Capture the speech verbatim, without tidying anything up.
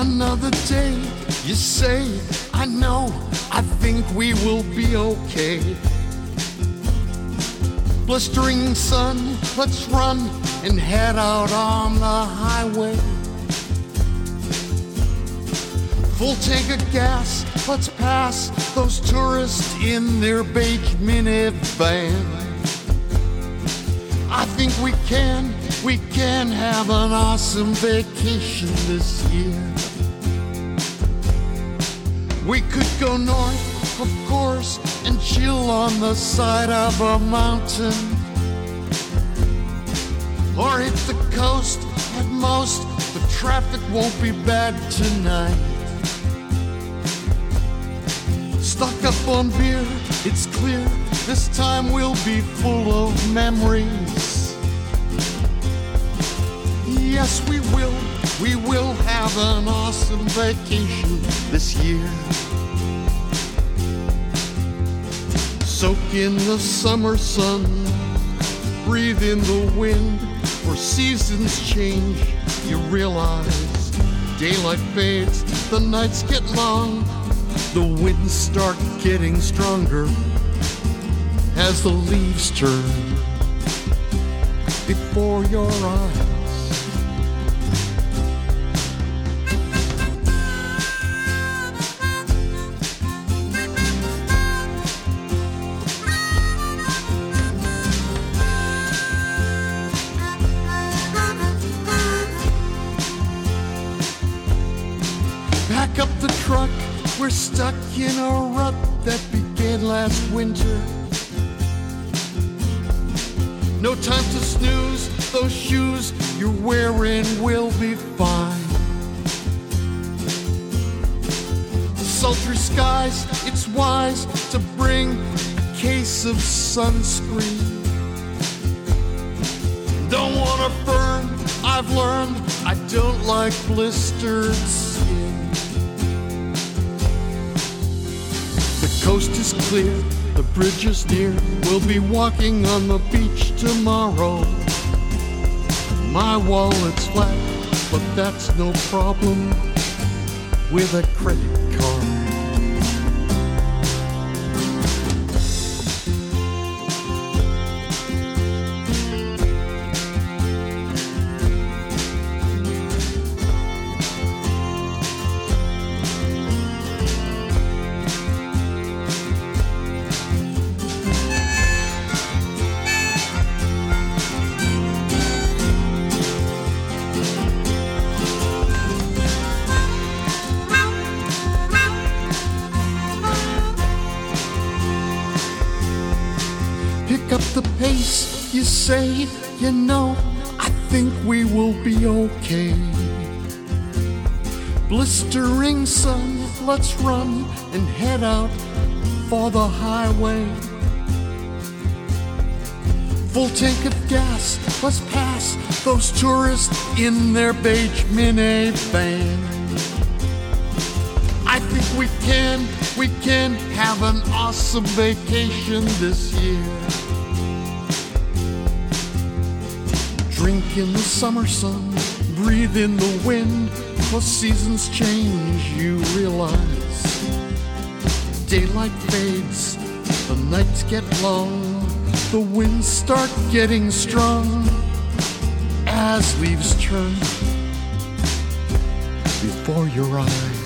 Another day, you say, I know, I think we will be okay. Blistering sun, let's run and head out on the highway. Full tank of gas, let's pass those tourists in their beige minivan. I think we can, we can have an awesome vacation this year. We could go north, of course, and chill on the side of a mountain. Or hit the coast, at most, the traffic won't be bad tonight. Stuck up on beer, it's clear, this time we'll be full of memories. Yes, we will, we will have an awesome vacation this year. Soak in the summer sun, breathe in the wind, for seasons change, you realize. Daylight fades, the nights get long, the winds start getting stronger as the leaves turn before your eyes. Pack up the truck, we're stuck in a rut that began last winter. No time to snooze, those shoes you're wearing will be fine. Sultry skies, it's wise to bring a case of sunscreen. Don't wanna burn, I've learned I don't like blistered skin. The coast is clear, the bridge is near, we'll be walking on the beach tomorrow. My wallet's flat, but that's no problem with a credit card. Pick up the pace, you say, you know, I think we will be okay. Blistering sun, let's run and head out for the highway. Full tank of gas, let's pass those tourists in their beige minivan. I think we can, we can have an awesome vacation this year. Drink in the summer sun, breathe in the wind, for seasons change, you realize. Daylight fades, the nights get long, the winds start getting strong as leaves turn before your eyes.